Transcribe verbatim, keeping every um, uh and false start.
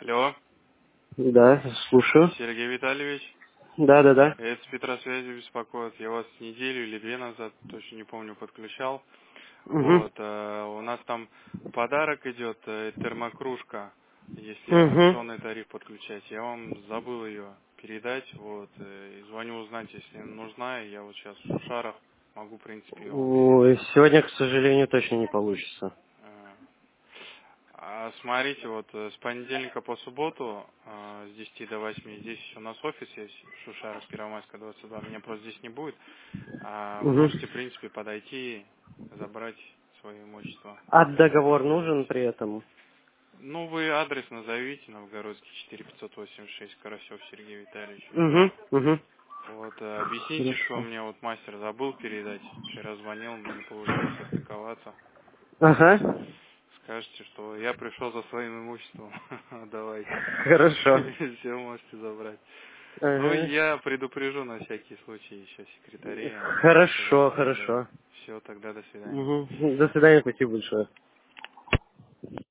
Алло, Да, слушаю. Сергей Витальевич. Да, да, да. Это с Петросвязи беспокоит. Я вас неделю или две назад, точно не помню, подключал. Угу. Вот, э, у нас там подарок идет, э, термокружка, если Угу. акционный тариф подключать. Я вам забыл ее передать, вот, э, и звоню узнать, если нужна. Я вот сейчас в Шушарах могу, в принципе, ее вам Ой, передать. сегодня, к сожалению, точно не получится. Э, А смотрите, вот э, с понедельника по субботу э, с десяти до восьми здесь у нас офис есть, в Шушарах, Первомайская, двадцать два. Меня просто здесь не будет. А Угу. можете, в принципе, подойти, забрать свое имущество. А договор нужен при этом? Ну, вы адрес назовите, Новгородский, четыре пятьсот восемьдесят шесть, Карасев Сергей Витальевич. Угу. Угу. Вот, э, объясните, что Хорошо. мне вот мастер забыл передать. Вчера звонил, не получилось состыковаться. Ага. Скажете, что я пришел за своим имуществом. Давайте. Хорошо. Все можете забрать. Ну, Ага. я предупрежу на всякий случай еще секретаря, чтобы они Хорошо, передали. хорошо. Все, тогда до свидания. Угу. До свидания, спасибо большое.